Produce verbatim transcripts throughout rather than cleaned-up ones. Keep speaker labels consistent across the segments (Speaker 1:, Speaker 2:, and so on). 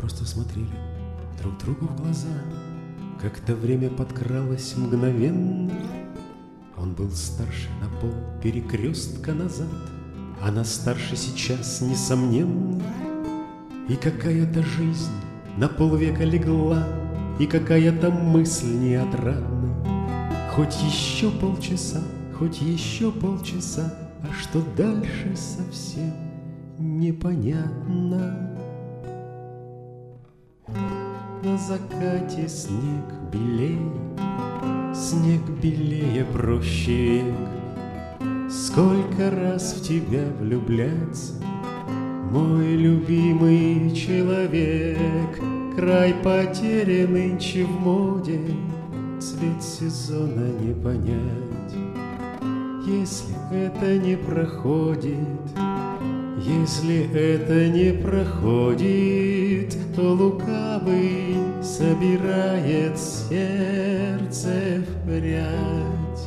Speaker 1: просто смотрели друг другу в глаза. Как-то время подкралось мгновенно. Он был старше на пол перекрестка назад, она старше сейчас, несомненно. И какая-то жизнь на полвека легла, и какая-то мысль неотрадна. Хоть еще полчаса, хоть еще полчаса, а что дальше совсем непонятно. На закате снег белее, снег белее проще век. Сколько раз в тебя влюбляться, мой любимый человек. Край потерян нынче в моде, цвет сезона не понять. Если это не проходит, если это не проходит, то лукавый собирает сердце в прядь.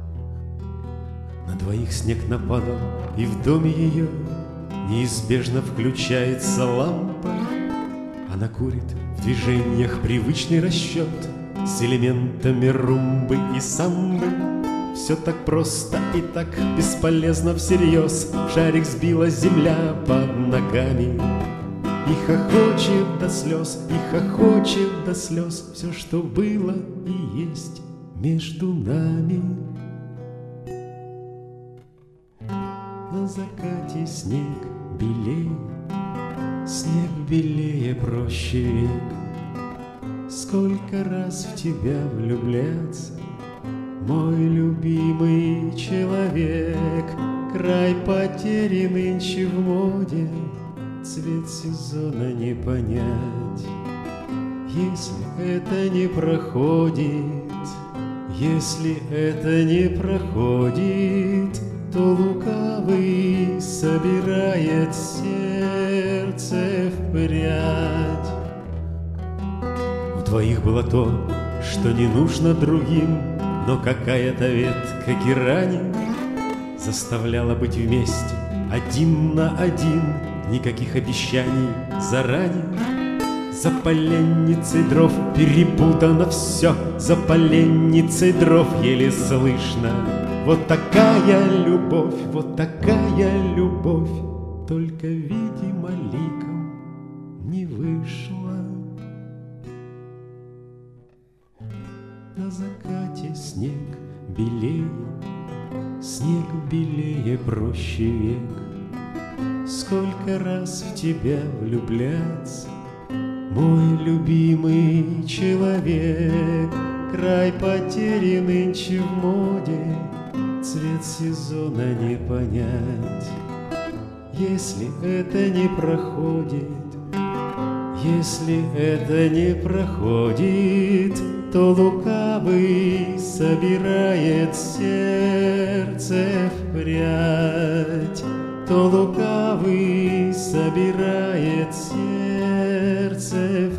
Speaker 1: На двоих снег нападал, и в доме ее неизбежно включается лампа. Она курит в движениях привычный расчет с элементами румбы и самбы. Все так просто и так бесполезно всерьез. Шарик сбила земля под ногами, и хохочет до слез, и хохочет до слез все, что было и есть между нами. На закате снег белее, снег белее проще век. Сколько раз в тебя влюбляться, мой любимый человек. Край потери нынче в моде, цвет сезона не понять. Если это не проходит, если это не проходит, то лукавый собирает сердце в прядь. У двоих было то, что не нужно другим, но какая-то ветка герани заставляла быть вместе один на один. Никаких обещаний заранее. За поленницей дров перепутано все, за поленницей дров еле слышно. Вот такая любовь, вот такая любовь, только, видимо, ликом не вышла. На закате снег белее, снег белее проще век. Сколько раз в тебя влюбляться, мой любимый человек. Край потери нынче в моде, цвет сезона не понять. Если это не проходит, если это не проходит, то лукавый собирает сердце в прядь, то лукавый собирает сердце